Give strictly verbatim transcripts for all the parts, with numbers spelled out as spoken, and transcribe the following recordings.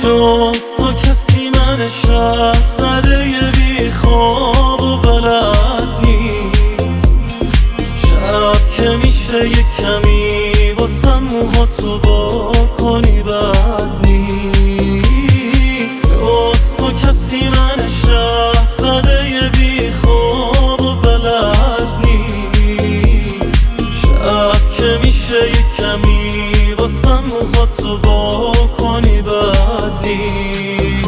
جز تو کسی من شب زده ی بی خواب و بلد نیست. شب که میشه یک کمی واسم موها تو با کنی بد نیست. جز تو کسی من شب زده ی بی خواب و بلد نیست. شب که میشه یک کمی واسم موها تو با کنی بد نیست.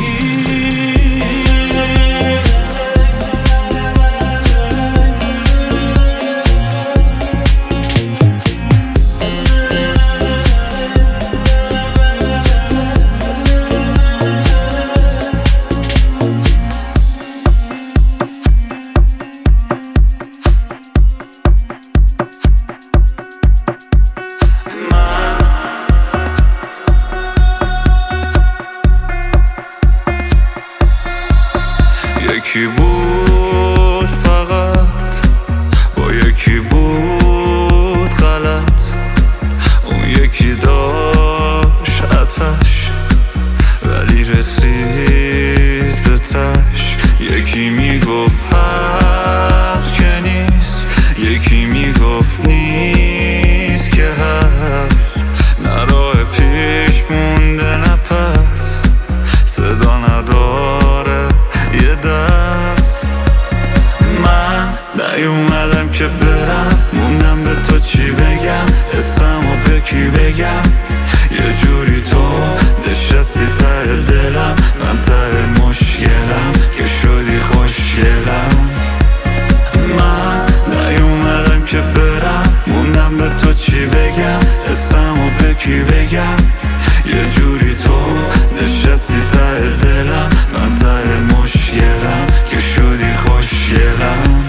یکی بود فقط با یکی بود غلط، اون یکی داشت آتش ولی رسید به تش. یکی میگفت هست که نیست، یکی میگفت نیست که هست. نه راه پیش مونده نه پس، صدا نداره یه دست. من نیومدم که برم، موندم به تو چی بگم، اسمو به کی بگم. یه جوری تو نشستی ته دلم، من ته مشکلم که شدی خوشگلم. من نیومدم که برم، موندم به تو چی بگم، اسمو به کی بگم. یه جوری تو نشستی ته دلم، من ته مشکلم که شدی خوشگلم.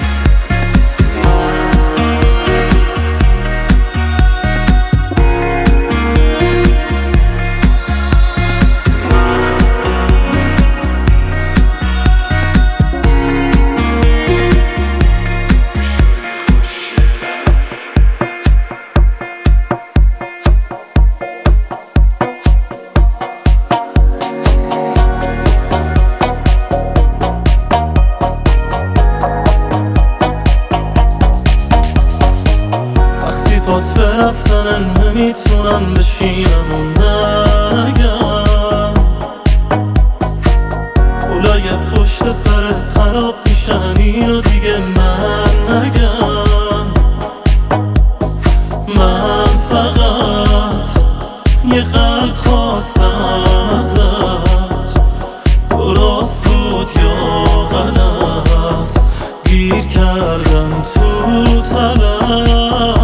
بات برفتن نمیتونم بشینم و نگم. کلای پشت سرت خراب میشن اینو دیگه من نگم. من فقط یه قلب خواستم ازت، درست بود یا غلط، گیر کردم تو طلب.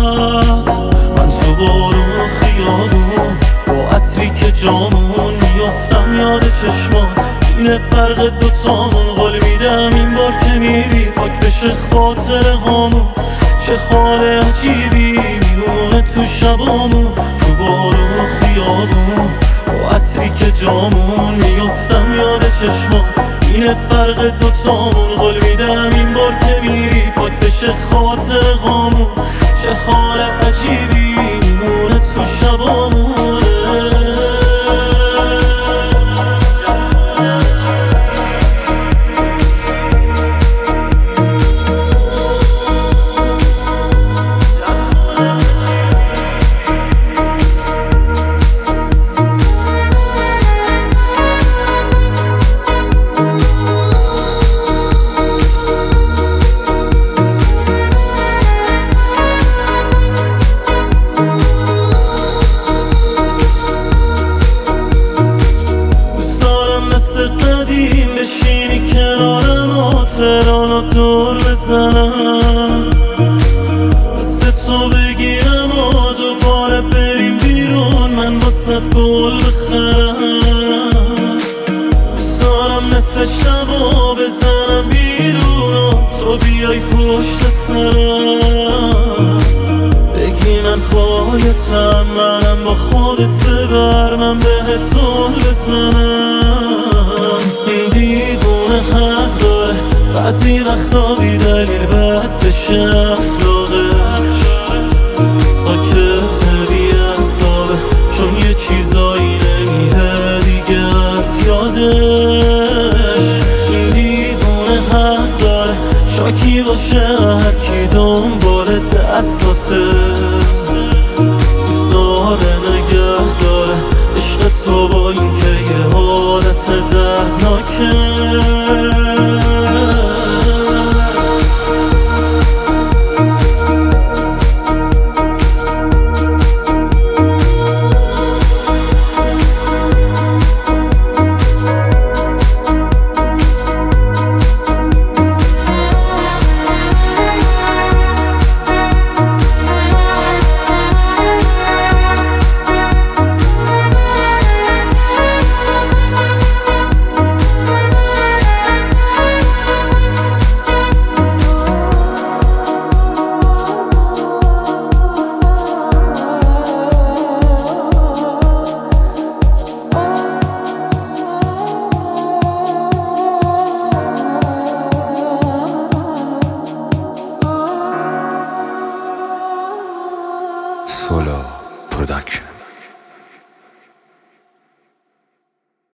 با عطری که جامون میافتم یاد چشمان، اینه فرق دوتامون. قول میدم این بار که میری پاک بشه خاطر هامون. چه حال عجیبی میمونه تو شبامون، تو بارون خیابون. با عطری که جامون میافتم یاد چشمان، اینه فرق دوتامون. قول میدم این بار که میری پاک بشه خاطر هامون. چه حال عجیبی میمونه تو شبامونه. بشینی کنارم و تهرانو دور بزنم، دست تو بگیرم و دوباره بریم بیرون، من واسه گل بخرم. دوستارم نصف شبا بزنم بیرون و تو بیای پشت سرم. بگی من پایتم، منم با خودت ببر، من بهت زل بزنم.